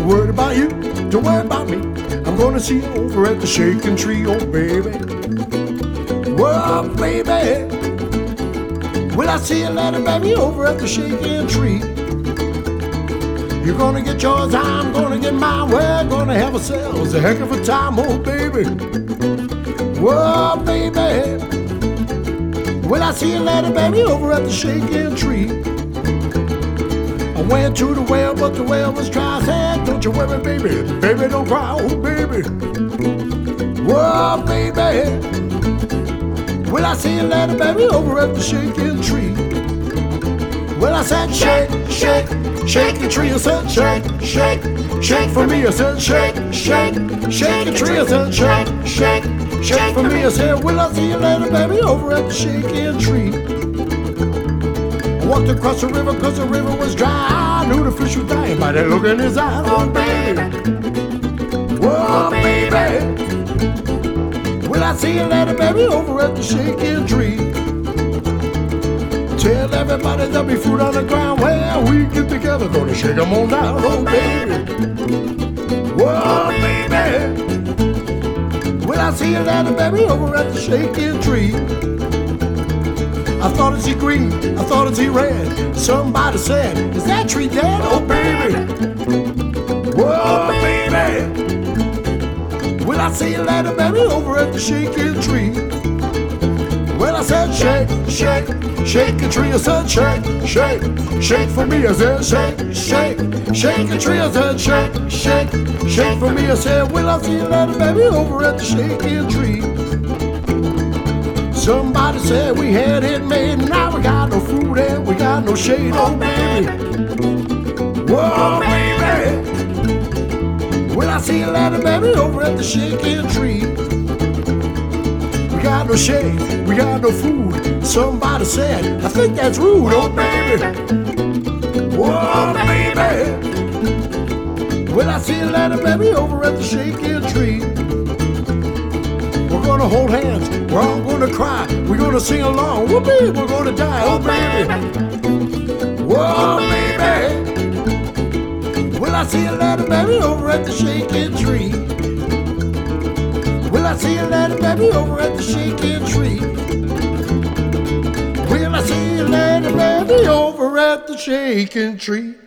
worried about you, don't worry about me. I'm gonna see you over at the shaking tree, oh baby. Whoa, baby. Will I see you later, baby, over at the shaking tree? You're gonna get yours, I'm gonna get mine. We're gonna have ourselves a heck of a time, oh baby. Whoa, baby. Will I see you later, baby, over at the shaking tree? I went to the well, but the well was dry. I said, don't you worry, baby, baby, don't cry, oh baby. Whoa, baby. Will I see you later, baby, over at the shaking tree? Well, I said, shake, shake, shake the tree. I said, shake, shake, shake for me. I said, shake, shake, shake the tree. I said, shake, shake, shake for me. I said, will I see you later, baby, over at the shaking tree? I walked across the river cause the river was dry. I knew the fish was dying by that look in his eyes. Oh, baby. Whoa, baby. Will I see you later, baby, over at the shaking tree? Tell everybody there'll be fruit on the ground. Well, we get together, gonna shake them on down. Oh, baby. Whoa, baby. Will I see you later, baby, over at the shaking tree? I thought it's green, I thought it's red. Somebody said, is that tree dead? Oh, baby. Whoa, baby. Will I see you later, baby, over at the shaking tree? Well, I said, shake, shake, shake the tree. I said, shake, shake, shake for me. I said, shake, shake, shake the tree. I said, shake, shake, shake for me. I said, will I see you later, baby, over at the shaking tree? Somebody said we had it made, now we got no food and we got no shade. Oh, baby. Whoa, baby. Will I see you later, baby, over at the shaking tree? We got no shade, we got no food. Somebody said, I think that's rude. Oh, baby. Whoa, baby. Will I see you later, baby, over at the shaking tree? We're gonna hold hands, we're all gonna cry. We're gonna sing along, whoopee, we're gonna die. Oh, baby. Whoa, baby. Will I see you later, baby, over at the shaking tree? Will I see you later, baby, over at the shaking tree? Will I see you later, baby, over at the shaking tree?